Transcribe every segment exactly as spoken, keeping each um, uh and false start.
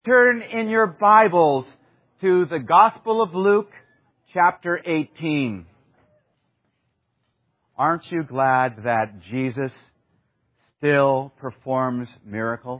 Turn in your Bibles to the Gospel of Luke, chapter eighteen. Aren't you glad that Jesus still performs miracles?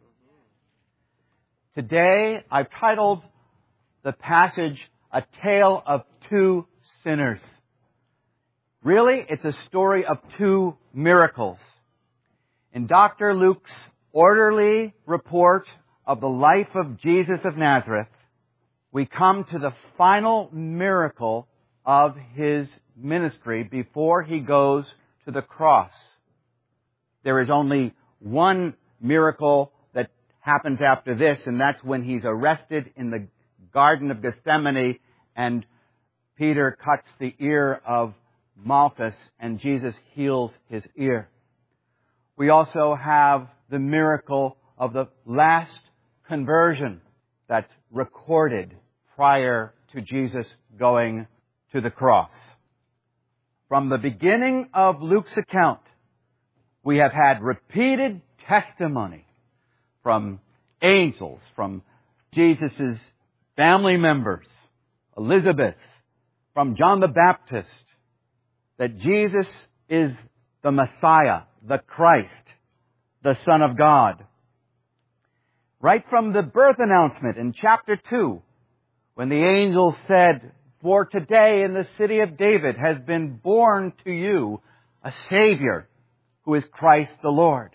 Today, I've titled the passage, A Tale of Two Sinners. Really, it's a story of two miracles. In Doctor Luke's orderly report of the life of Jesus of Nazareth, we come to the final miracle of His ministry before He goes to the cross. There is only one miracle that happens after this, and that's when He's arrested in the Garden of Gethsemane and Peter cuts the ear of Malchus and Jesus heals his ear. We also have the miracle of the last conversion that's recorded prior to Jesus going to the cross. From the beginning of Luke's account, we have had repeated testimony from angels, from Jesus' family members, Elizabeth, from John the Baptist, that Jesus is the Messiah, the Christ, the Son of God. Right from the birth announcement in chapter two, when the angel said, "For today in the city of David has been born to you a Savior, who is Christ the Lord."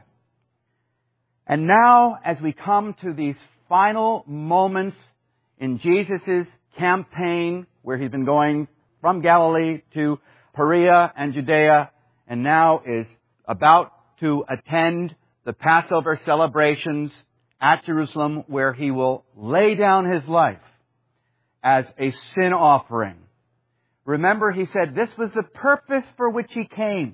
And now, as we come to these final moments in Jesus' campaign, where He's been going from Galilee to Perea and Judea, and now is about to attend the Passover celebrations at Jerusalem, where He will lay down His life as a sin offering. Remember, He said this was the purpose for which He came.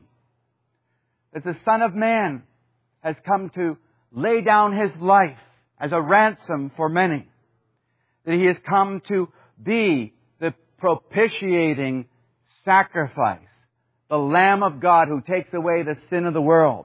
That the Son of Man has come to lay down His life as a ransom for many. That He has come to be the propitiating sacrifice, the Lamb of God who takes away the sin of the world.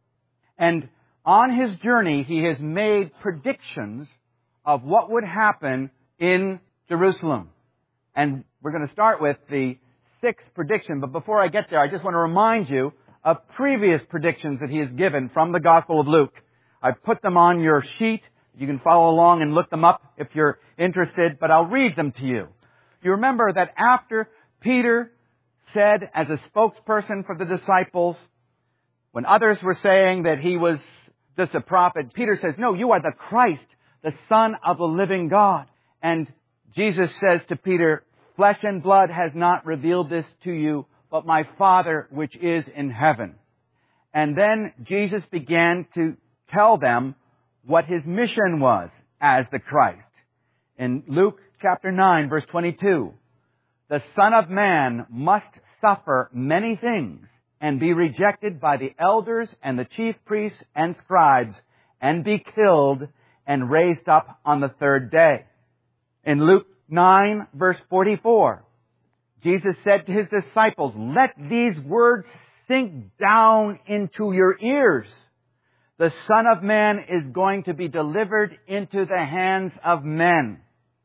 And on His journey, He has made predictions of what would happen in Jerusalem. And we're going to start with the sixth prediction. But before I get there, I just want to remind you of previous predictions that He has given from the Gospel of Luke. I've put them on your sheet. You can follow along and look them up if you're interested, but I'll read them to you. You remember that after Peter said, as a spokesperson for the disciples, when others were saying that he was just a prophet, Peter says, "No, you are the Christ, the Son of the living God." And Jesus says to Peter, "Flesh and blood has not revealed this to you, but my Father which is in heaven." And then Jesus began to tell them what His mission was as the Christ. In Luke chapter nine, verse twenty-two, "The Son of Man must suffer many things and be rejected by the elders and the chief priests and scribes and be killed and raised up on the third day." In Luke nine, verse forty-four, Jesus said to His disciples, "Let these words sink down into your ears. The Son of Man is going to be delivered into the hands of men."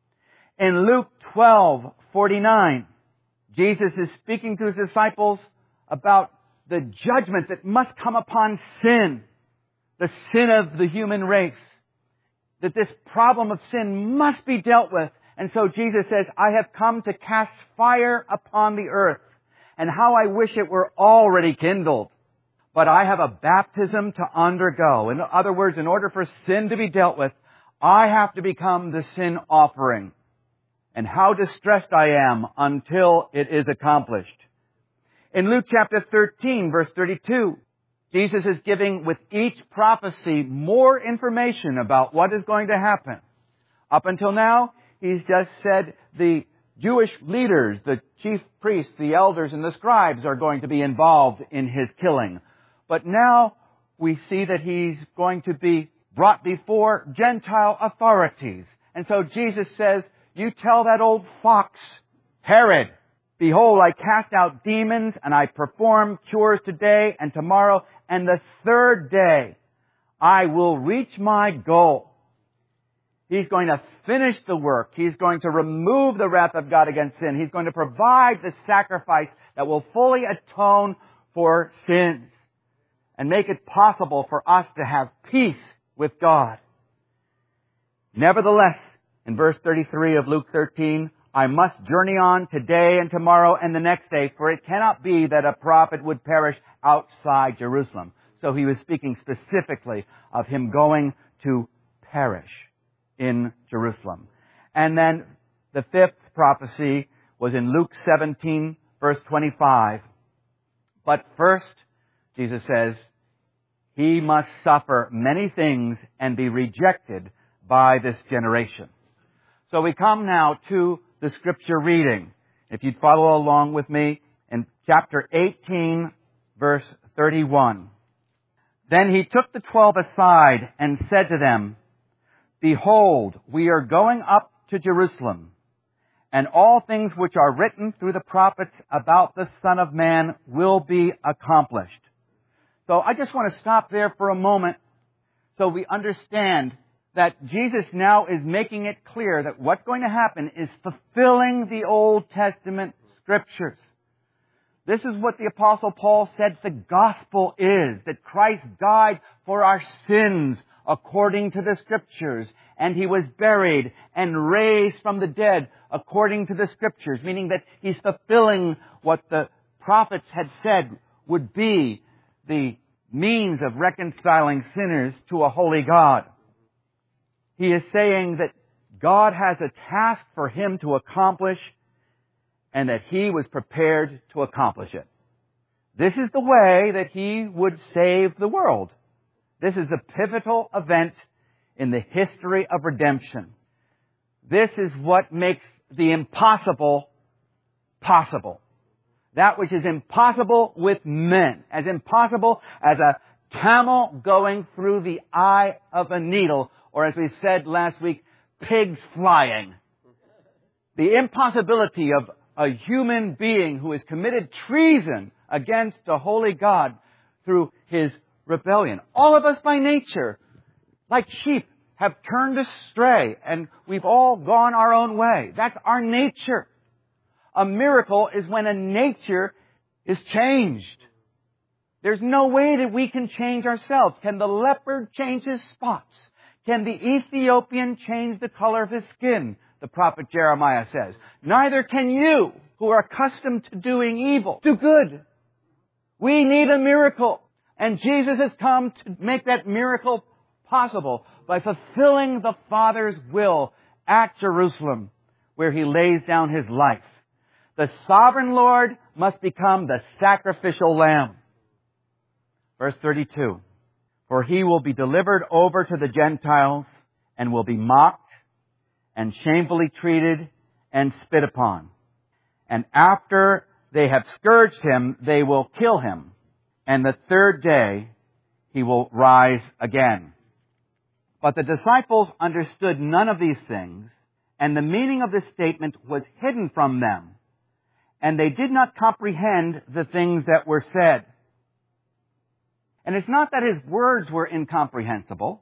In Luke twelve, forty-nine, Jesus is speaking to His disciples about the judgment that must come upon sin, the sin of the human race. That this problem of sin must be dealt with. And so Jesus says, "I have come to cast fire upon the earth, and how I wish it were already kindled. But I have a baptism to undergo." In other words, in order for sin to be dealt with, I have to become the sin offering. And how distressed I am until it is accomplished. In Luke chapter thirteen, verse thirty-two, Jesus is giving with each prophecy more information about what is going to happen. Up until now, He's just said the Jewish leaders, the chief priests, the elders, and the scribes are going to be involved in His killing. But now we see that He's going to be brought before Gentile authorities. And so Jesus says, "You tell that old fox, Herod, behold, I cast out demons and I perform cures today and tomorrow, and the third day I will reach my goal." He's going to finish the work. He's going to remove the wrath of God against sin. He's going to provide the sacrifice that will fully atone for sins and make it possible for us to have peace with God. Nevertheless, in verse thirty-three of Luke thirteen, I must journey on today and tomorrow and the next day, for it cannot be that a prophet would perish outside Jerusalem. So he was speaking specifically of him going to perish in Jerusalem. And then the fifth prophecy was in Luke seventeen, verse twenty-five. But first, Jesus says, he must suffer many things and be rejected by this generation. So we come now to the scripture reading. If you'd follow along with me in chapter eighteen, verse thirty-one. Then he took the twelve aside and said to them, Behold, we are going up to Jerusalem, and all things which are written through the prophets about the Son of Man will be accomplished. So I just want to stop there for a moment so we understand that Jesus now is making it clear that what's going to happen is fulfilling the Old Testament scriptures. This is what the Apostle Paul said the gospel is, that Christ died for our sins according to the scriptures, and he was buried and raised from the dead according to the scriptures, meaning that he's fulfilling what the prophets had said would be the means of reconciling sinners to a holy God. He is saying that God has a task for him to accomplish and that he was prepared to accomplish it. This is the way that he would save the world. This is a pivotal event in the history of redemption. This is what makes the impossible possible. That which is impossible with men, as impossible as a camel going through the eye of a needle, or as we said last week, pigs flying. The impossibility of a human being who has committed treason against a holy God through his rebellion. All of us by nature, like sheep, have turned astray and we've all gone our own way. That's our nature. A miracle is when a nature is changed. There's no way that we can change ourselves. Can the leopard change his spots? Can the Ethiopian change the color of his skin? The prophet Jeremiah says. Neither can you, who are accustomed to doing evil, do good. We need a miracle. And Jesus has come to make that miracle possible by fulfilling the Father's will at Jerusalem, where he lays down his life. The sovereign Lord must become the sacrificial lamb. Verse thirty-two. For he will be delivered over to the Gentiles and will be mocked and shamefully treated and spit upon. And after they have scourged him, they will kill him. And the third day he will rise again. But the disciples understood none of these things, and the meaning of this statement was hidden from them, and they did not comprehend the things that were said. And it's not that his words were incomprehensible,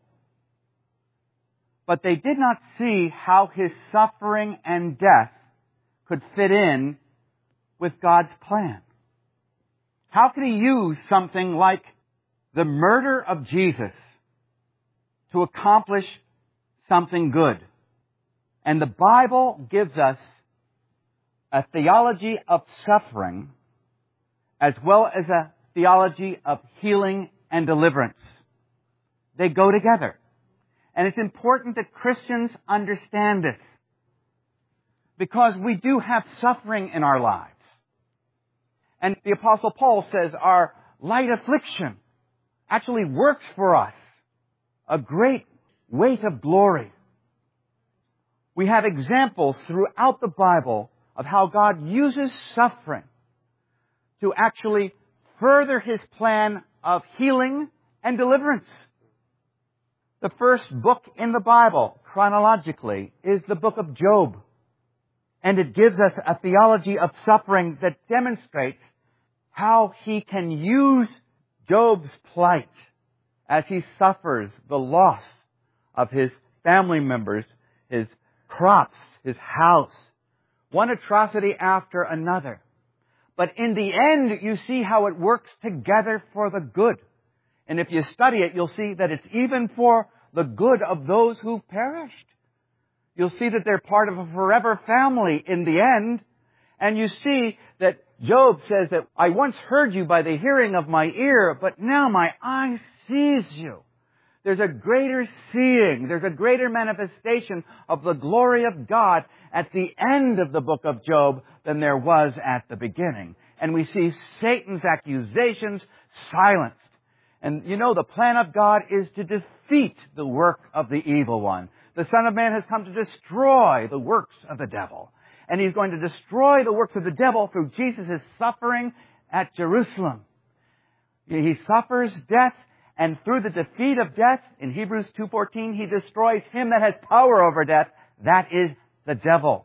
but they did not see how his suffering and death could fit in with God's plan. How could he use something like the murder of Jesus to accomplish something good? And the Bible gives us a theology of suffering as well as a theology of healing and deliverance. They go together. And it's important that Christians understand this, because we do have suffering in our lives. And the Apostle Paul says our light affliction actually works for us a great weight of glory. We have examples throughout the Bible of how God uses suffering to actually further his plan of healing and deliverance. The first book in the Bible, chronologically, is the book of Job. And it gives us a theology of suffering that demonstrates how he can use Job's plight as he suffers the loss of his family members his crops, his house. One atrocity after another. But in the end, you see how it works together for the good. And if you study it, you'll see that it's even for the good of those who perished. You'll see that they're part of a forever family in the end. And you see that Job says that I once heard you by the hearing of my ear, but now my eye sees you. There's a greater seeing. There's a greater manifestation of the glory of God at the end of the book of Job than there was at the beginning. And we see Satan's accusations silenced. And you know, the plan of God is to defeat the work of the evil one. The Son of Man has come to destroy the works of the devil. And He's going to destroy the works of the devil through Jesus' suffering at Jerusalem. He suffers death, and through the defeat of death, in Hebrews two fourteen, He destroys him that has power over death. That is the devil.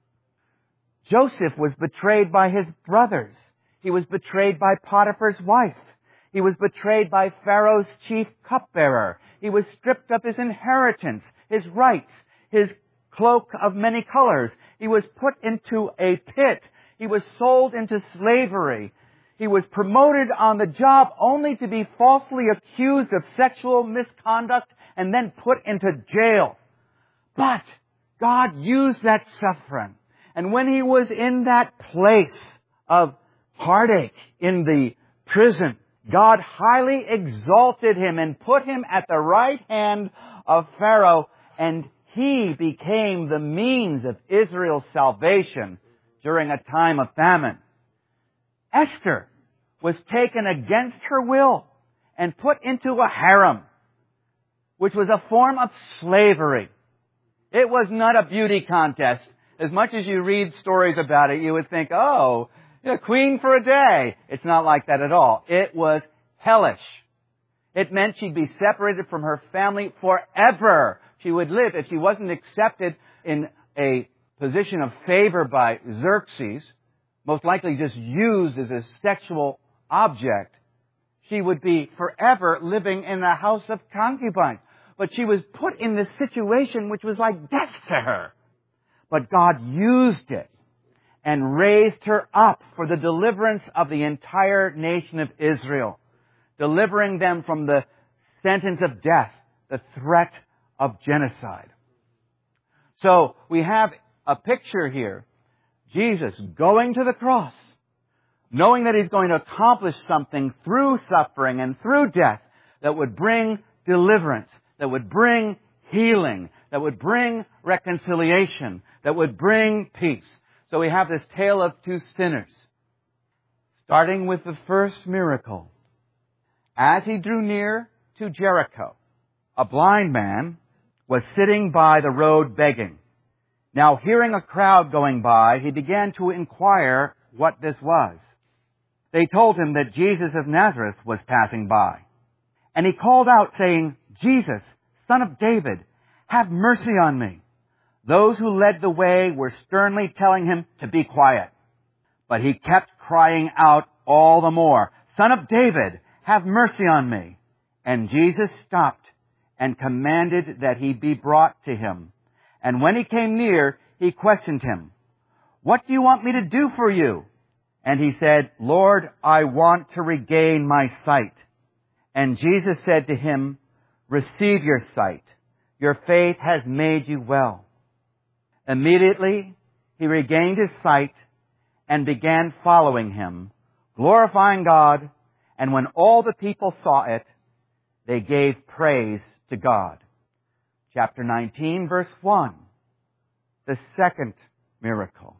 Joseph was betrayed by his brothers. He was betrayed by Potiphar's wife. He was betrayed by Pharaoh's chief cupbearer. He was stripped of his inheritance, his rights, his cloak of many colors. He was put into a pit. He was sold into slavery. He was promoted on the job only to be falsely accused of sexual misconduct and then put into jail. But God used that suffering. And when he was in that place of heartache in the prison, God highly exalted him and put him at the right hand of Pharaoh, and he became the means of Israel's salvation during a time of famine. Esther was taken against her will and put into a harem, which was a form of slavery. It was not a beauty contest. As much as you read stories about it, you would think, oh, a queen for a day. It's not like that at all. It was hellish. It meant she'd be separated from her family forever. She would live, if she wasn't accepted in a position of favor by Xerxes, most likely just used as a sexual object, she would be forever living in the house of concubines. But she was put in this situation which was like death to her. But God used it and raised her up for the deliverance of the entire nation of Israel, delivering them from the sentence of death, the threat of genocide. So we have a picture here. Jesus going to the cross, knowing that He's going to accomplish something through suffering and through death that would bring deliverance, that would bring healing, that would bring reconciliation, that would bring peace. So we have this tale of two sinners. Starting with the first miracle. As he drew near to Jericho, a blind man was sitting by the road begging. Now, hearing a crowd going by, he began to inquire what this was. They told him that Jesus of Nazareth was passing by. And he called out, saying, Jesus, Son of David, have mercy on me. Those who led the way were sternly telling him to be quiet. But he kept crying out all the more, Son of David, have mercy on me. And Jesus stopped and commanded that he be brought to him. And when he came near, he questioned him, What do you want me to do for you? And he said, Lord, I want to regain my sight. And Jesus said to him, Receive your sight. Your faith has made you well. Immediately he regained his sight and began following him, glorifying God. And when all the people saw it, they gave praise to God. Chapter nineteen, verse one. The second miracle.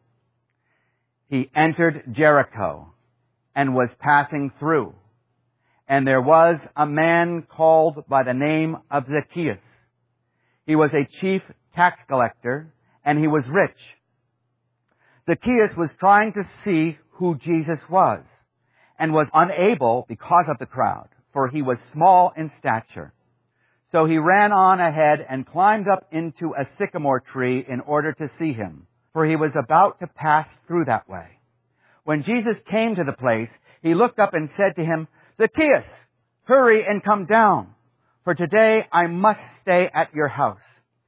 He entered Jericho and was passing through. And there was a man called by the name of Zacchaeus. He was a chief tax collector, and he was rich. Zacchaeus was trying to see who Jesus was, and was unable because of the crowd, for he was small in stature. So he ran on ahead and climbed up into a sycamore tree in order to see him, for he was about to pass through that way. When Jesus came to the place, he looked up and said to him, Zacchaeus, hurry and come down, for today I must stay at your house.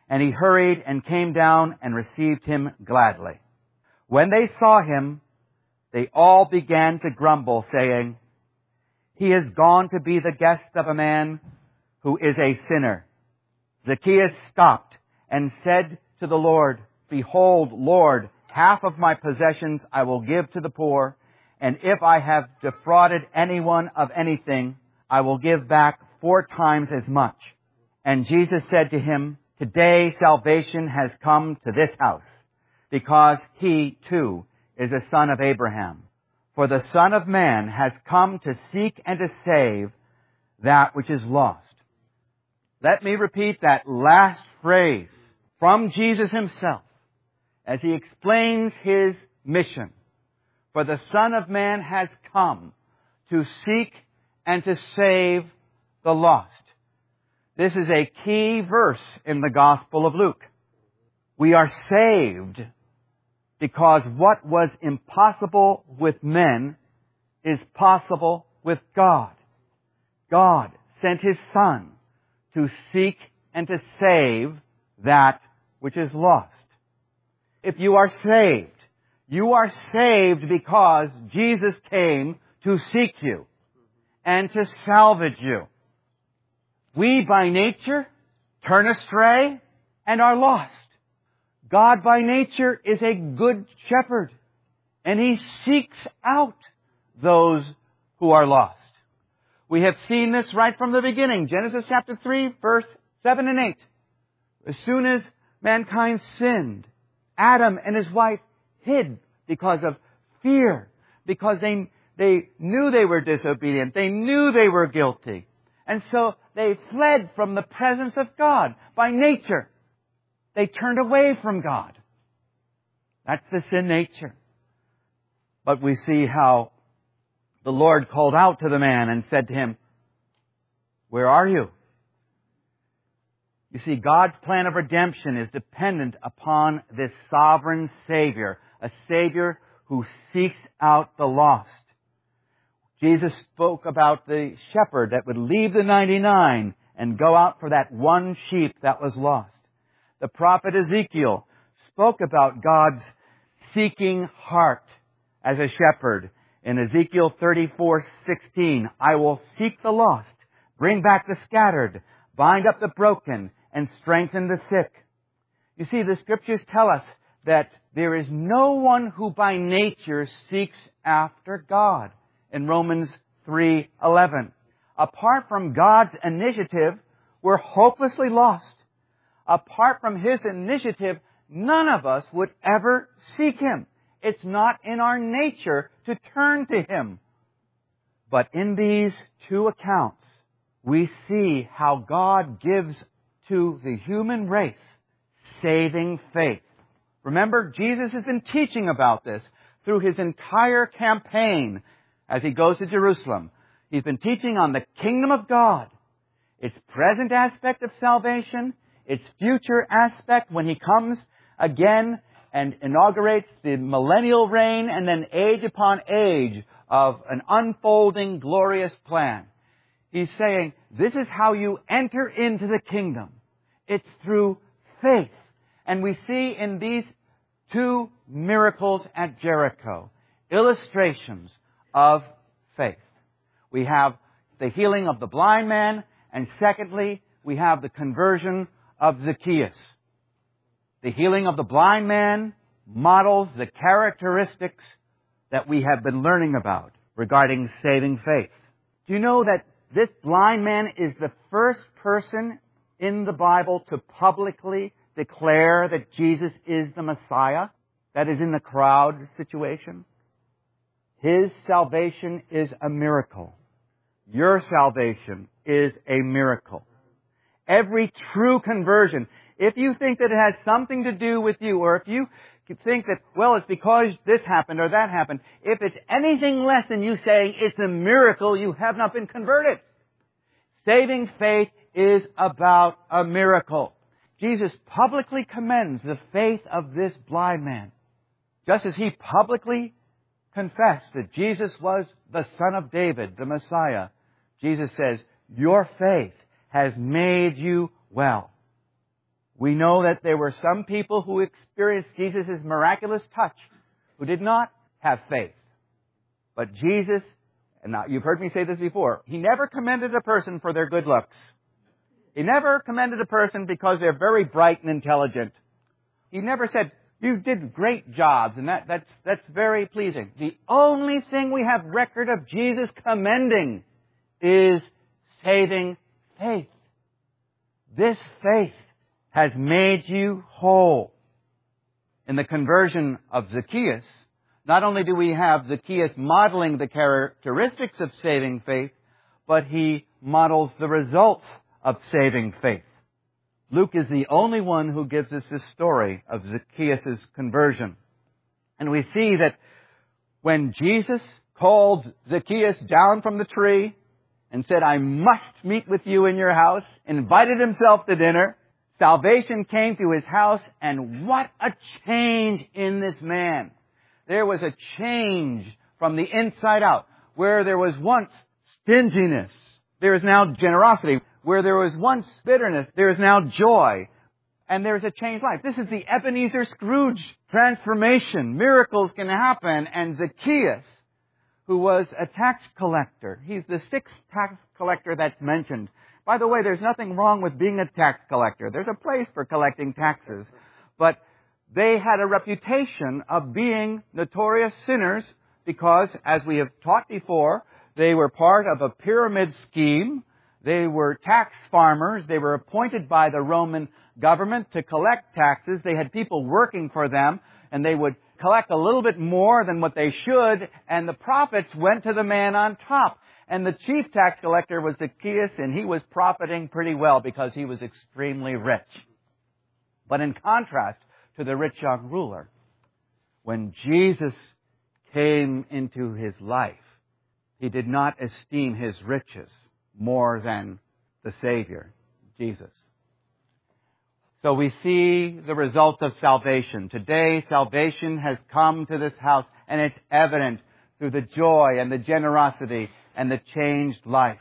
And he hurried and came down and received him gladly. When they saw him, they all began to grumble, saying, "He has gone to be the guest of a man who is a sinner." Zacchaeus stopped and said to the Lord, "Behold, Lord, half of my possessions I will give to the poor, and if I have defrauded anyone of anything, I will give back four times as much." And Jesus said to him, "Today salvation has come to this house, because he too is a son of Abraham. For the Son of Man has come to seek and to save that which is lost." Let me repeat that last phrase from Jesus himself as he explains his mission. For the Son of Man has come to seek and to save the lost. This is a key verse in the Gospel of Luke. We are saved because what was impossible with men is possible with God. God sent His Son to seek and to save that which is lost. If you are saved, you are saved because Jesus came to seek you and to salvage you. We by nature turn astray and are lost. God by nature is a good shepherd, and He seeks out those who are lost. We have seen this right from the beginning. Genesis chapter three, verse seven and eight. As soon as mankind sinned, Adam and his wife hid because of fear, because they, they knew they were disobedient. They knew they were guilty. And so they fled from the presence of God by nature. They turned away from God. That's the sin nature. But we see how the Lord called out to the man and said to him, "Where are you?" You see, God's plan of redemption is dependent upon this sovereign Savior, a Savior who seeks out the lost. Jesus spoke about the shepherd that would leave the ninety-nine and go out for that one sheep that was lost. The prophet Ezekiel spoke about God's seeking heart as a shepherd. In Ezekiel thirty-four sixteen, "I will seek the lost, bring back the scattered, bind up the broken, and strengthen the sick." You see, the Scriptures tell us that there is no one who by nature seeks after God. In Romans three eleven, apart from God's initiative, we're hopelessly lost. Apart from His initiative, none of us would ever seek Him. It's not in our nature to turn to Him. But in these two accounts, we see how God gives to the human race saving faith. Remember, Jesus has been teaching about this through His entire campaign as He goes to Jerusalem. He's been teaching on the kingdom of God, its present aspect of salvation, its future aspect when He comes again and inaugurates the millennial reign, and then age upon age of an unfolding glorious plan. He's saying, this is how you enter into the kingdom. It's through faith. And we see in these two miracles at Jericho illustrations of faith. We have the healing of the blind man, and secondly, we have the conversion of Zacchaeus. The healing of the blind man models the characteristics that we have been learning about regarding saving faith. Do you know that this blind man is the first person in the Bible to publicly declare that Jesus is the Messiah? That is in the crowd situation. His salvation is a miracle. Your salvation is a miracle. Every true conversion, if you think that it has something to do with you, or if you think that, well, it's because this happened or that happened, if it's anything less than you saying it's a miracle, you have not been converted. Saving faith is about a miracle. Jesus publicly commends the faith of this blind man. Just as He publicly confessed that Jesus was the Son of David, the Messiah, Jesus says, your faith has made you well. We know that there were some people who experienced Jesus' miraculous touch who did not have faith. But Jesus, and now you've heard me say this before, He never commended a person for their good looks. He never commended a person because they're very bright and intelligent. He never said, you did great jobs, and that, that's, that's very pleasing. The only thing we have record of Jesus commending is saving faith. This faith has made you whole. In the conversion of Zacchaeus, not only do we have Zacchaeus modeling the characteristics of saving faith, but he models the results of saving faith. Luke is the only one who gives us this story of Zacchaeus' conversion. And we see that when Jesus called Zacchaeus down from the tree and said, I must meet with you in your house, invited himself to dinner, salvation came to his house, and what a change in this man. There was a change from the inside out. Where there was once stinginess, there is now generosity. Where there was once bitterness, there is now joy. And there is a changed life. This is the Ebenezer Scrooge transformation. Miracles can happen. And Zacchaeus, who was a tax collector, he's the sixth tax collector that's mentioned. By the way, there's nothing wrong with being a tax collector. There's a place for collecting taxes. But they had a reputation of being notorious sinners because, as we have taught before, they were part of a pyramid scheme. They were tax farmers. They were appointed by the Roman government to collect taxes. They had people working for them, and they would collect a little bit more than what they should, and the profits went to the man on top. And the chief tax collector was Zacchaeus, and he was profiting pretty well because he was extremely rich. But in contrast to the rich young ruler, when Jesus came into his life, he did not esteem his riches more than the Savior, Jesus. So we see the results of salvation. Today, salvation has come to this house, and it's evident through the joy and the generosity and the changed life.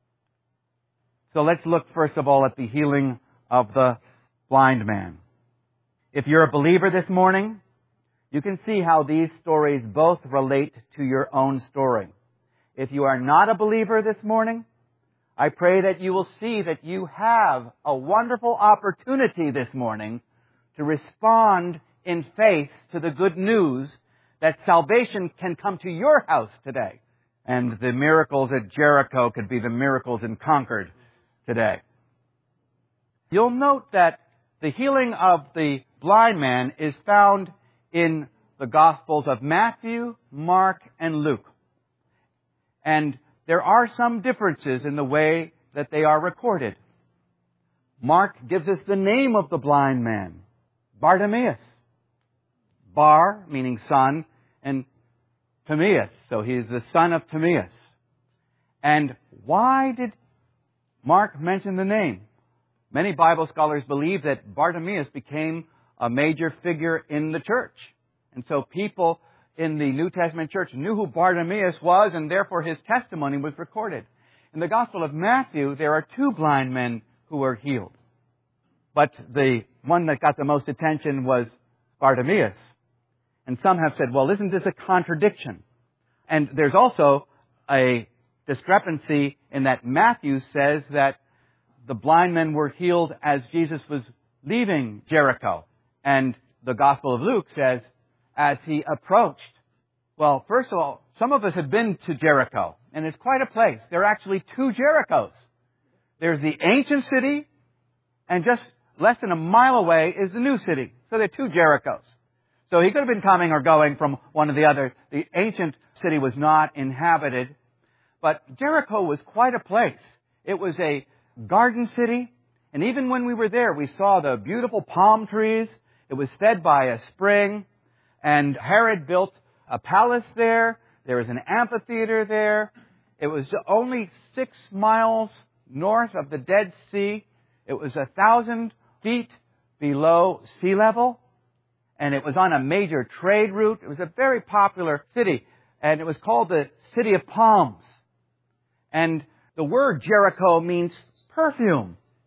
So let's look first of all at the healing of the blind man. If you're a believer this morning, you can see how these stories both relate to your own story. If you are not a believer this morning, I pray that you will see that you have a wonderful opportunity this morning to respond in faith to the good news that salvation can come to your house today. And the miracles at Jericho could be the miracles in Concord today. You'll note that the healing of the blind man is found in the Gospels of Matthew, Mark, and Luke. And there are some differences in the way that they are recorded. Mark gives us the name of the blind man, Bartimaeus. Bar, meaning son, and Timaeus, so he is the son of Timaeus. And why did Mark mention the name? Many Bible scholars believe that Bartimaeus became a major figure in the church. And so people in the New Testament church knew who Bartimaeus was, and therefore his testimony was recorded. In the Gospel of Matthew, there are two blind men who were healed. But the one that got the most attention was Bartimaeus. And some have said, well, isn't this a contradiction? And there's also a discrepancy in that Matthew says that the blind men were healed as Jesus was leaving Jericho. And the Gospel of Luke says, as he approached. Well, first of all, some of us have been to Jericho, and it's quite a place. There are actually two Jerichos. There's the ancient city, and just less than a mile away is the new city. So there are two Jerichos. So he could have been coming or going from one or the other. The ancient city was not inhabited, but Jericho was quite a place. It was a garden city, and even when we were there, we saw the beautiful palm trees. It was fed by a spring. And Herod built a palace there. There was an amphitheater there. It was only six miles north of the Dead Sea. It was a thousand feet below sea level. And it was on a major trade route. It was a very popular city. And it was called the City of Palms. And the word Jericho means perfume.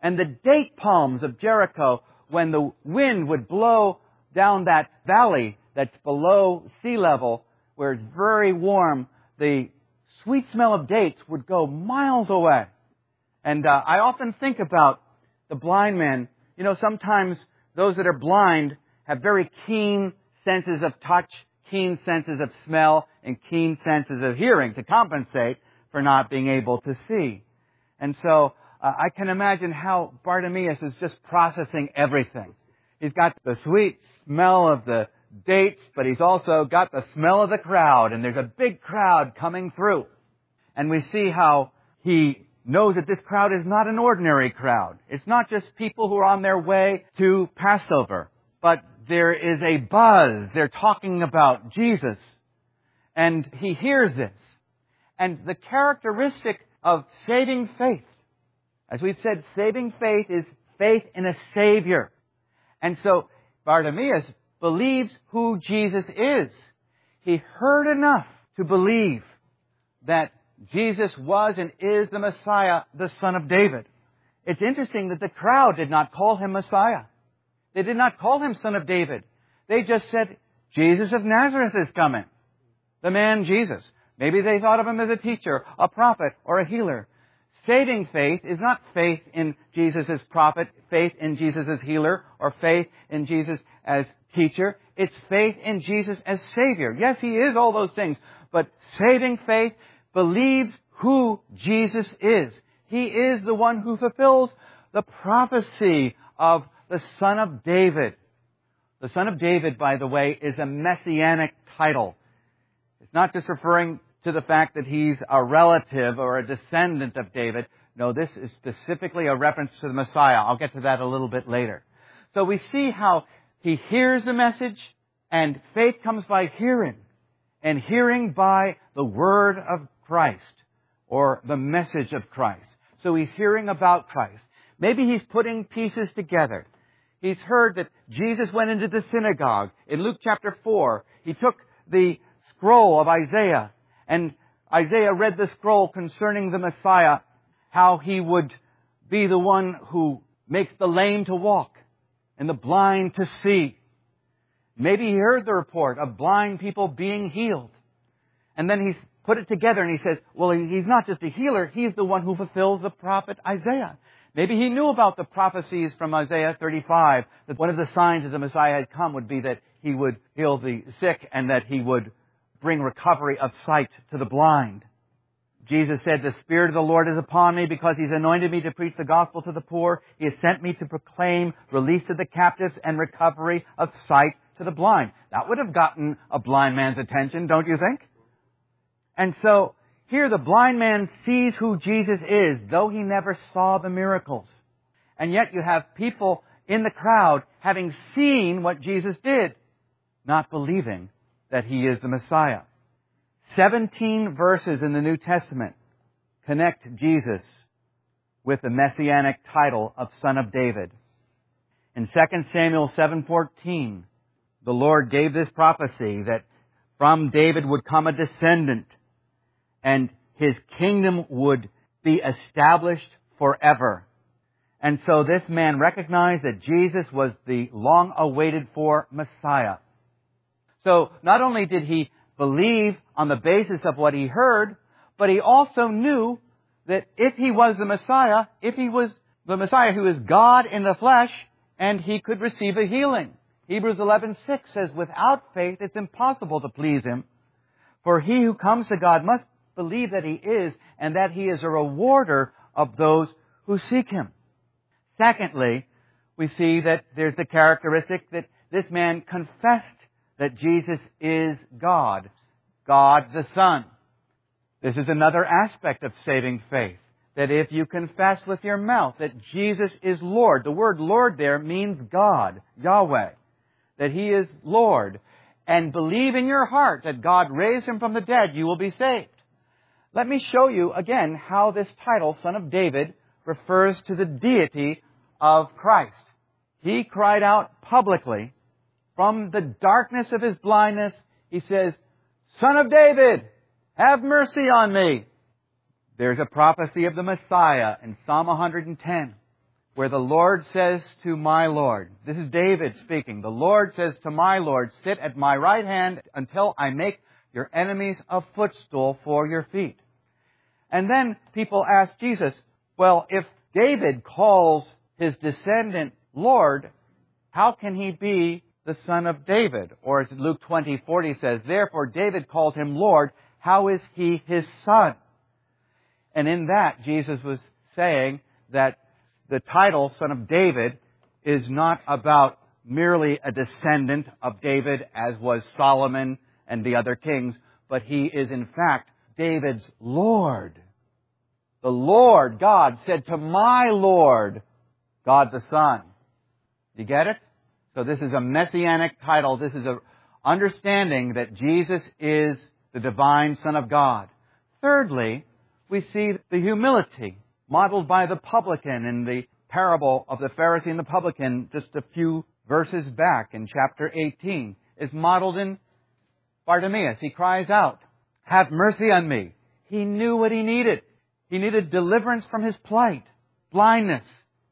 And the date palms of Jericho, when the wind would blow down that valley that's below sea level, where it's very warm, the sweet smell of dates would go miles away. And uh, I often think about the blind men. You know, sometimes those that are blind have very keen senses of touch, keen senses of smell, and keen senses of hearing to compensate for not being able to see. And so uh, I can imagine how Bartimaeus is just processing everything. He's got the sweet smell of the dates, but he's also got the smell of the crowd, and there's a big crowd coming through. And we see how he knows that this crowd is not an ordinary crowd. It's not just people who are on their way to Passover, but there is a buzz. They're talking about Jesus. And he hears this. And the characteristic of saving faith, as we've said, saving faith is faith in a Savior. And so Bartimaeus believes who Jesus is. He heard enough to believe that Jesus was and is the Messiah, the Son of David. It's interesting that the crowd did not call him Messiah. They did not call him Son of David. They just said, Jesus of Nazareth is coming. The man Jesus. Maybe they thought of him as a teacher, a prophet, or a healer. Saving faith is not faith in Jesus as prophet, faith in Jesus as healer, or faith in Jesus as teacher. It's faith in Jesus as Savior. Yes, He is all those things. But saving faith believes who Jesus is. He is the one who fulfills the prophecy of the Son of David. The Son of David, by the way, is a messianic title. It's not just referring to the fact that he's a relative or a descendant of David. No, this is specifically a reference to the Messiah. I'll get to that a little bit later. So we see how he hears the message, and faith comes by hearing, and hearing by the word of Christ, or the message of Christ. So he's hearing about Christ. Maybe he's putting pieces together. He's heard that Jesus went into the synagogue. In Luke chapter four, he took the scroll of Isaiah, and Isaiah read the scroll concerning the Messiah, how he would be the one who makes the lame to walk and the blind to see. Maybe he heard the report of blind people being healed. And then he's put it together and he says, well, he's not just a healer, he's the one who fulfills the prophet Isaiah. Maybe he knew about the prophecies from Isaiah thirty-five, that one of the signs that the Messiah had come would be that he would heal the sick and that he would bring recovery of sight to the blind. Jesus said, the Spirit of the Lord is upon me because He's anointed me to preach the gospel to the poor. He has sent me to proclaim release to the captives and recovery of sight to the blind. That would have gotten a blind man's attention, don't you think? And so here the blind man sees who Jesus is, though he never saw the miracles. And yet you have people in the crowd having seen what Jesus did, not believing that He is the Messiah. Seventeen verses in the New Testament connect Jesus with the messianic title of Son of David. In Second Samuel seven fourteen, the Lord gave this prophecy that from David would come a descendant, and his kingdom would be established forever. And so this man recognized that Jesus was the long-awaited for Messiah. So not only did he believe on the basis of what he heard, but he also knew that if he was the Messiah, if he was the Messiah who is God in the flesh, and he could receive a healing. Hebrews eleven six says, without faith it's impossible to please Him. For he who comes to God must believe that He is, and that He is a rewarder of those who seek Him. Secondly, we see that there's the characteristic that this man confessed that Jesus is God, God the Son. This is another aspect of saving faith, that if you confess with your mouth that Jesus is Lord, the word Lord there means God, Yahweh, that He is Lord, and believe in your heart that God raised Him from the dead, you will be saved. Let me show you again how this title, Son of David, refers to the deity of Christ. He cried out publicly from the darkness of his blindness. He says, Son of David, have mercy on me. There's a prophecy of the Messiah in Psalm one hundred ten. where the Lord says to my Lord, this is David speaking, the Lord says to my Lord, sit at my right hand until I make your enemies a footstool for your feet. And then people ask Jesus, well, if David calls his descendant Lord, how can he be the son of David? Or as Luke twenty forty says, therefore David calls him Lord, how is he his son? And in that, Jesus was saying that the title, Son of David, is not about merely a descendant of David, as was Solomon and the other kings, but he is in fact David's Lord. The Lord, God, said to my Lord, God the Son. You get it? So this is a messianic title. This is a understanding that Jesus is the divine Son of God. Thirdly, we see the humility modeled by the publican in the parable of the Pharisee and the publican just a few verses back in chapter eighteen, is modeled in Bartimaeus. He cries out, have mercy on me. He knew what he needed. He needed deliverance from his plight, blindness.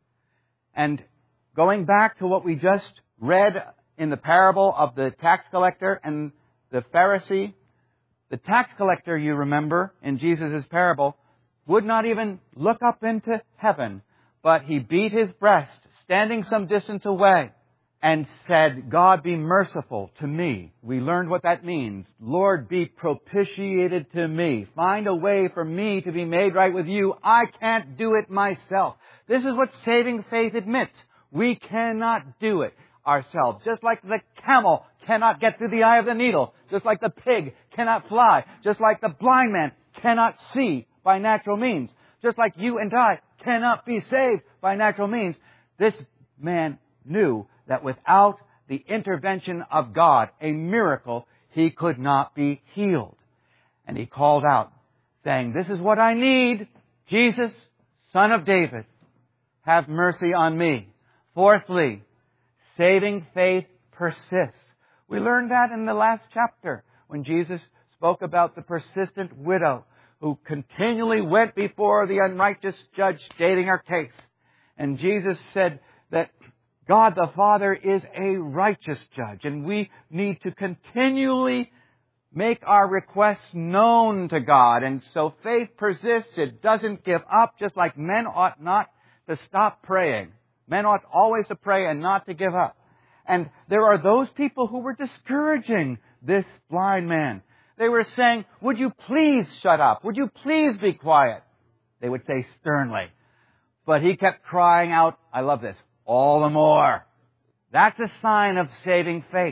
And going back to what we just read in the parable of the tax collector and the Pharisee, the tax collector, you remember, in Jesus' parable, would not even look up into heaven, but he beat his breast, standing some distance away, and said, God, be merciful to me. We learned what that means. Lord, be propitiated to me. Find a way for me to be made right with you. I can't do it myself. This is what saving faith admits. We cannot do it ourselves. Just like the camel cannot get through the eye of the needle. Just like the pig cannot fly. Just like the blind man cannot see by natural means. Just like you and I cannot be saved by natural means. This man knew that without the intervention of God, a miracle, he could not be healed. And he called out, saying, this is what I need. Jesus, Son of David, have mercy on me. Fourthly, saving faith persists. We learned that in the last chapter when Jesus spoke about the persistent widow who continually went before the unrighteous judge stating her case. And Jesus said that God the Father is a righteous judge, and we need to continually make our requests known to God. And so faith persists. It doesn't give up, just like men ought not to stop praying. Men ought always to pray and not to give up. And there are those people who were discouraging this blind man. They were saying, would you please shut up? Would you please be quiet? They would say sternly. But he kept crying out, I love this, all the more. That's a sign of saving faith.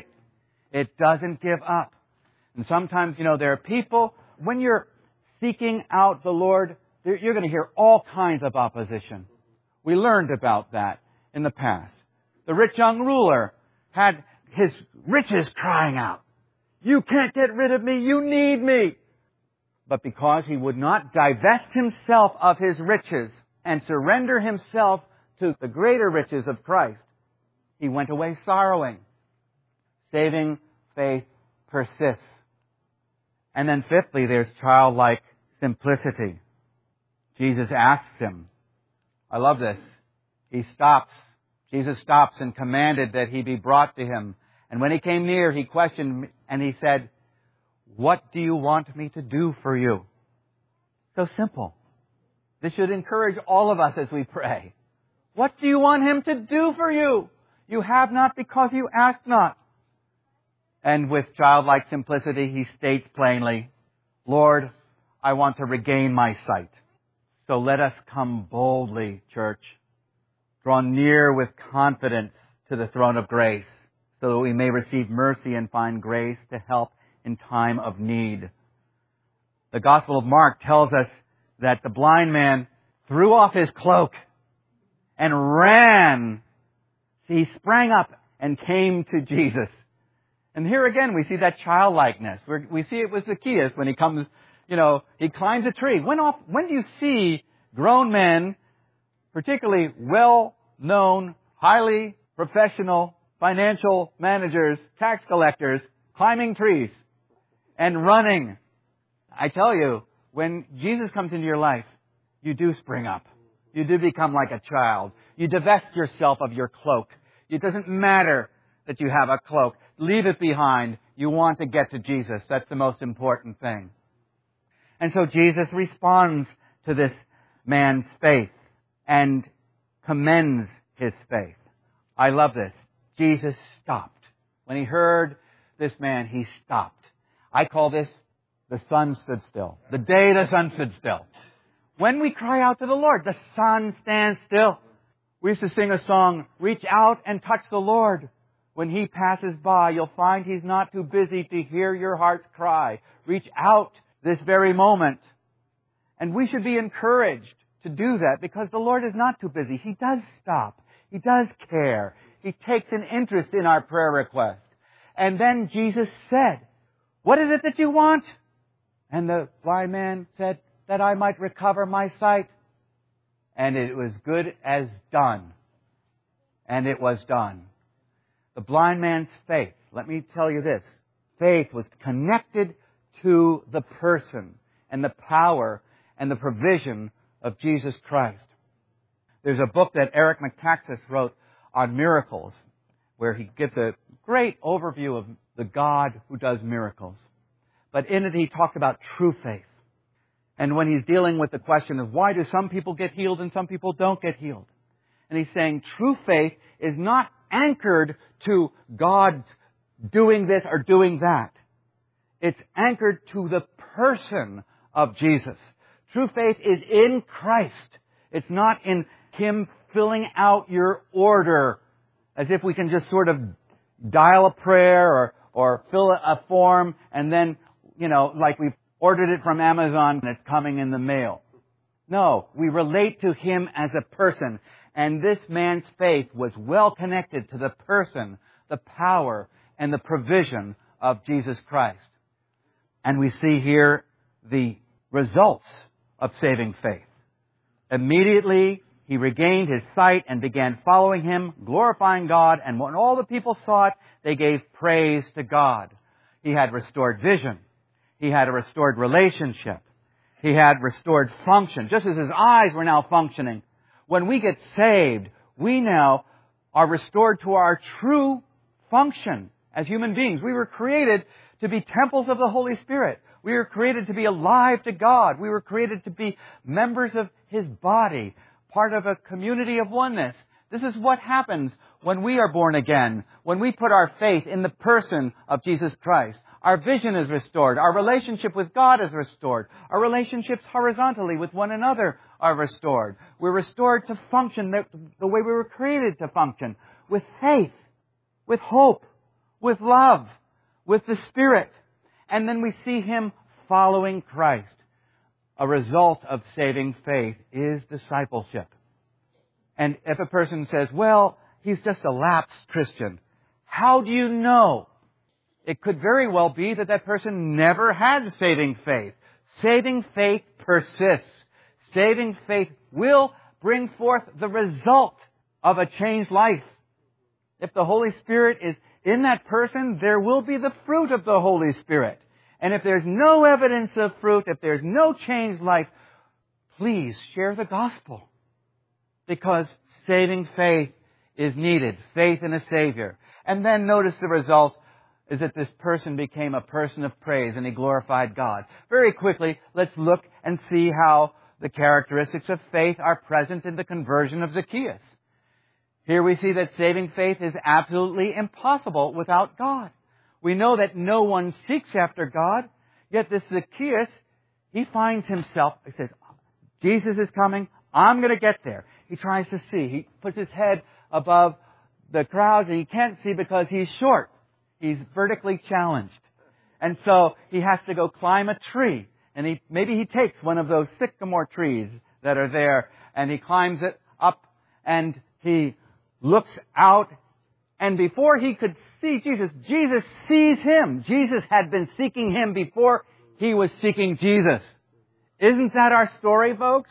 It doesn't give up. And sometimes, you know, there are people, when you're seeking out the Lord, you're going to hear all kinds of opposition. We learned about that in the past. The rich young ruler had his riches crying out. You can't get rid of me. You need me. But because he would not divest himself of his riches and surrender himself to the greater riches of Christ, he went away sorrowing. Saving faith persists. And then fifthly, there's childlike simplicity. Jesus asks him. I love this. He stops. Jesus stops and commanded that he be brought to him. And when he came near, he questioned and he said, what do you want me to do for you? So simple. This should encourage all of us as we pray. What do you want him to do for you? You have not because you ask not. And with childlike simplicity, he states plainly, Lord, I want to regain my sight. So let us come boldly, church. Draw near with confidence to the throne of grace, so that we may receive mercy and find grace to help in time of need. The Gospel of Mark tells us that the blind man threw off his cloak and ran. He sprang up and came to Jesus. And here again we see that childlikeness. We're, we see it with Zacchaeus when he comes, you know, he climbs a tree. When, off, when do you see grown men, particularly well-known, highly professional financial managers, tax collectors, climbing trees and running? I tell you, when Jesus comes into your life, you do spring up. You do become like a child. You divest yourself of your cloak. It doesn't matter that you have a cloak. Leave it behind. You want to get to Jesus. That's the most important thing. And so Jesus responds to this man's faith and commends his faith. I love this. Jesus stopped. When he heard this man, he stopped. I call this the sun stood still. The day the sun stood still. When we cry out to the Lord, the sun stands still. We used to sing a song, reach out and touch the Lord. When He passes by, you'll find He's not too busy to hear your heart's cry. Reach out this very moment. And we should be encouraged to do that because the Lord is not too busy. He does stop. He does care. He takes an interest in our prayer request. And then Jesus said, what is it that you want? And the blind man said, that I might recover my sight. And it was good as done. And it was done. The blind man's faith, let me tell you this, faith was connected to the person and the power and the provision of Jesus Christ. There's a book that Eric Metaxas wrote on miracles, where he gives a great overview of the God who does miracles. But in it he talked about true faith. And when he's dealing with the question of why do some people get healed and some people don't get healed. And he's saying true faith is not anchored to God doing this or doing that. It's anchored to the person of Jesus. True faith is in Christ. It's not in Him filling out your order as if we can just sort of dial a prayer or, or fill a form and then, you know, like we've ordered it from Amazon and it's coming in the mail. No, we relate to Him as a person. And this man's faith was well connected to the person, the power, and the provision of Jesus Christ. And we see here the results of saving faith. Immediately, he regained his sight and began following Him, glorifying God. And when all the people saw it, they gave praise to God. He had restored vision. He had a restored relationship. He had restored function, just as his eyes were now functioning. When we get saved, we now are restored to our true function as human beings. We were created to be temples of the Holy Spirit. We were created to be alive to God. We were created to be members of His body, part of a community of oneness. This is what happens when we are born again, when we put our faith in the person of Jesus Christ. Our vision is restored. Our relationship with God is restored. Our relationships horizontally with one another are restored. We're restored to function the, the way we were created to function, with faith, with hope, with love, with the Spirit. And then we see Him following Christ. A result of saving faith is discipleship. And if a person says, well, he's just a lapsed Christian, how do you know? It could very well be that that person never had saving faith. Saving faith persists. Saving faith will bring forth the result of a changed life. If the Holy Spirit is in that person, there will be the fruit of the Holy Spirit. And if there's no evidence of fruit, if there's no changed life, please share the gospel. Because saving faith is needed. Faith in a Savior. And then notice the result is that this person became a person of praise and he glorified God. Very quickly, let's look and see how the characteristics of faith are present in the conversion of Zacchaeus. Here we see that saving faith is absolutely impossible without God. We know that no one seeks after God, yet this Zacchaeus, he finds himself, he says, Jesus is coming, I'm going to get there. He tries to see. He puts his head above the crowd and he can't see because he's short. He's vertically challenged. And so he has to go climb a tree. And he maybe he takes one of those sycamore trees that are there and he climbs it up and he looks out. And before he could see Jesus, Jesus sees him. Jesus had been seeking him before he was seeking Jesus. Isn't that our story, folks?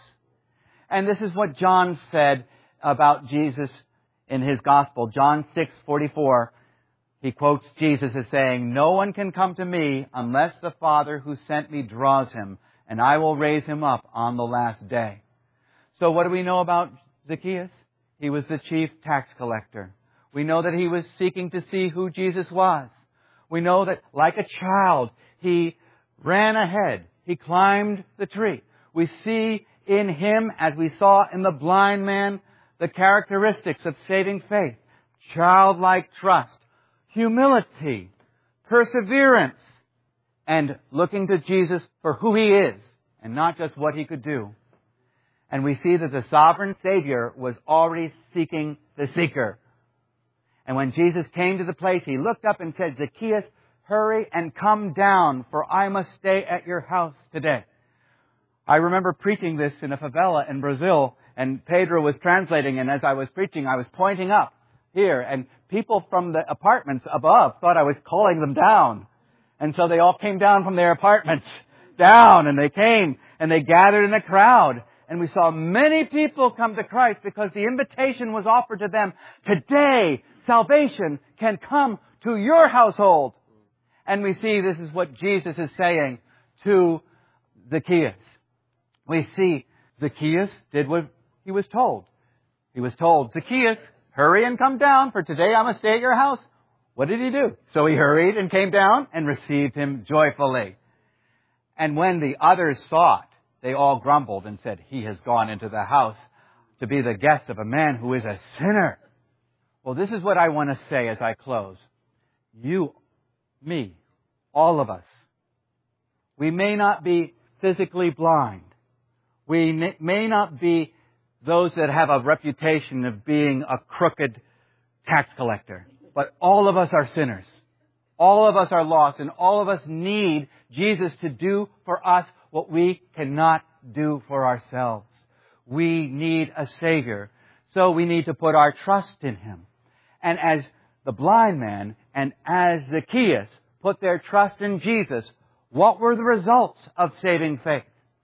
And this is what John said about Jesus in his gospel. John six forty-four. He quotes Jesus as saying, no one can come to me unless the Father who sent me draws him, and I will raise him up on the last day. So what do we know about Zacchaeus? he was the chief tax collector. We know that he was seeking to see who Jesus was. We know that, like a child, he ran ahead. He climbed the tree. We see in him, as we saw in the blind man, the characteristics of saving faith. Childlike trust, humility, perseverance, and looking to Jesus for who He is and not just what He could do. And we see that the sovereign Savior was already seeking the seeker. And when Jesus came to the place, He looked up and said, "Zacchaeus, hurry and come down, for I must stay at your house today." I remember preaching this in a favela in Brazil, and Pedro was translating, and as I was preaching, I was pointing up here, and people from the apartments above thought I was calling them down. And so they all came down from their apartments down, and they came, and they gathered in a crowd. And we saw many people come to Christ because the invitation was offered to them. Today, salvation can come to your household. And we see this is what Jesus is saying to Zacchaeus. We see Zacchaeus did what he was told. He was told, "Zacchaeus, hurry and come down, for today I must stay at your house." What did he do? So he hurried and came down and received him joyfully. And when the others saw it, they all grumbled and said, "He has gone into the house to be the guest of a man who is a sinner." Well, this is what I want to say as I close. You, me, all of us, we may not be physically blind. We may not be those that have a reputation of being a crooked tax collector. But all of us are sinners. All of us are lost, and all of us need Jesus to do for us what we cannot do for ourselves. We need a Savior. So we need to put our trust in Him. And as the blind man and as Zacchaeus put their trust in Jesus, what were the results of saving faith?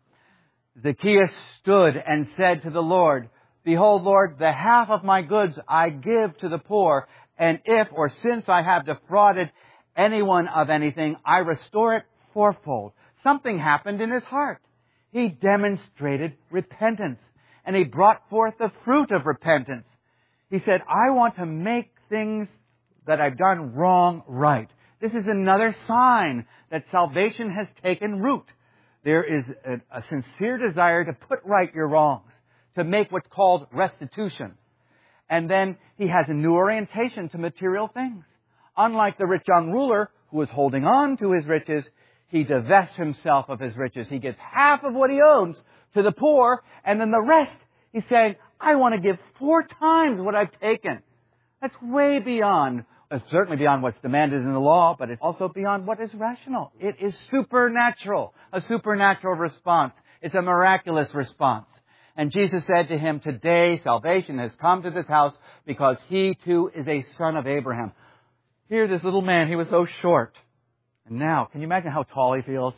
Zacchaeus stood and said to the Lord, "Behold, Lord, the half of my goods I give to the poor, and if or since I have defrauded anyone of anything, I restore it fourfold." Something happened in his heart. He demonstrated repentance, and he brought forth the fruit of repentance. He said, "I want to make things that I've done wrong right." This is another sign that salvation has taken root. There is a, a sincere desire to put right your wrongs, to make what's called restitution. And then he has a new orientation to material things. Unlike the rich young ruler who was holding on to his riches, he divests himself of his riches. He gives half of what he owns to the poor, and then the rest, he's saying, "I want to give four times what I've taken." That's way beyond, it's certainly beyond what's demanded in the law, but it's also beyond what is rational. It is supernatural, a supernatural response. It's a miraculous response. And Jesus said to him, "Today salvation has come to this house because he too is a son of Abraham." Here, this little man, he was so short. And now, can you imagine how tall he feels?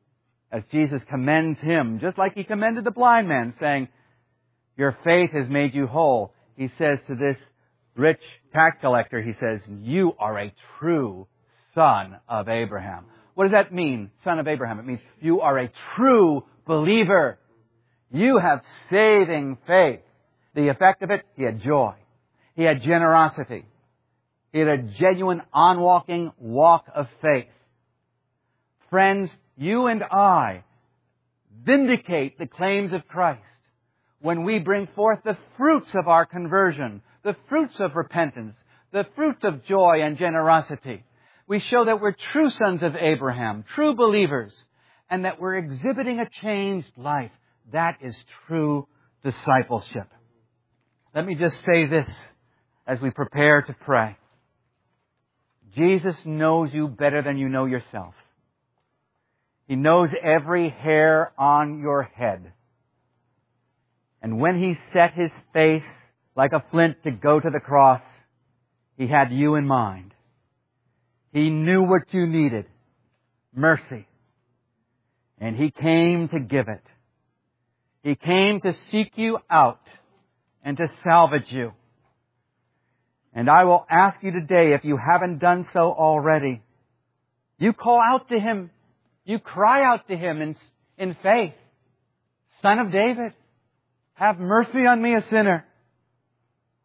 As Jesus commends him, just like he commended the blind man, saying, "Your faith has made you whole." He says to this rich tax collector, he says, "You are a true son of Abraham." What does that mean, son of Abraham? It means you are a true believer. You have saving faith. The effect of it, he had joy. He had generosity. He had a genuine on-walking walk of faith. Friends, you and I vindicate the claims of Christ when we bring forth the fruits of our conversion, the fruits of repentance, the fruits of joy and generosity. We show that we're true sons of Abraham, true believers, and that we're exhibiting a changed life. That is true discipleship. Let me just say this as we prepare to pray. Jesus knows you better than you know yourself. He knows every hair on your head. And when He set His face like a flint to go to the cross, He had you in mind. He knew what you needed, mercy. And He came to give it. He came to seek you out and to salvage you. And I will ask you today, if you haven't done so already, you call out to Him. You cry out to Him in, in faith. "Son of David, have mercy on me, a sinner."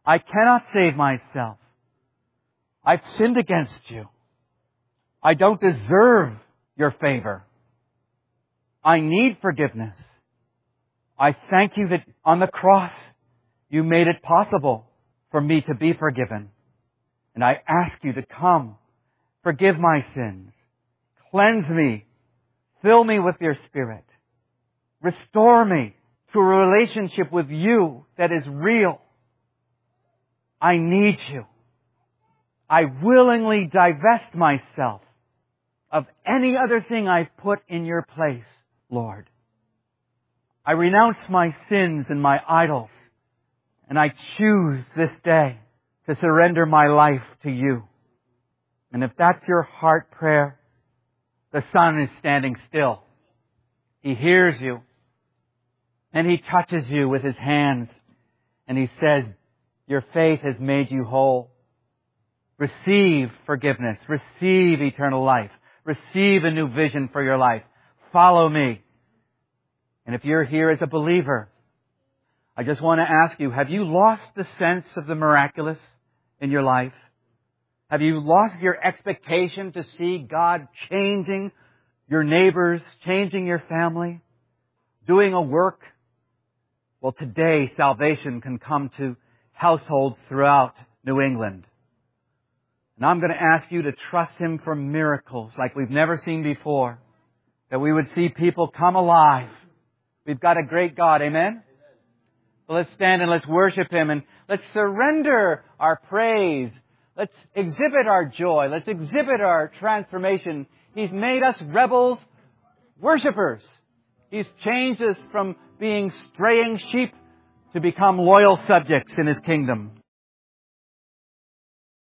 I cannot save myself. I've sinned against you. I don't deserve your favor. I need forgiveness. I thank you that on the cross you made it possible for me to be forgiven. And I ask you to come, forgive my sins, cleanse me, fill me with your Spirit, restore me to a relationship with you that is real. I need you. I willingly divest myself of any other thing I've put in your place, Lord. I renounce my sins and my idols, and I choose this day to surrender my life to you. And if that's your heart prayer, the Son is standing still. He hears you, and He touches you with His hands, and He says, your faith has made you whole. Receive forgiveness. Receive eternal life. Receive a new vision for your life. Follow me. And if you're here as a believer, I just want to ask you, have you lost the sense of the miraculous in your life? Have you lost your expectation to see God changing your neighbors, changing your family, doing a work? Well, today salvation can come to households throughout New England. And I'm going to ask you to trust Him for miracles like we've never seen before. That we would see people come alive. We've got a great God, amen? So let's stand and let's worship Him and let's surrender our praise. Let's exhibit our joy. Let's exhibit our transformation. He's made us rebels, worshipers. He's changed us from being straying sheep to become loyal subjects in His kingdom.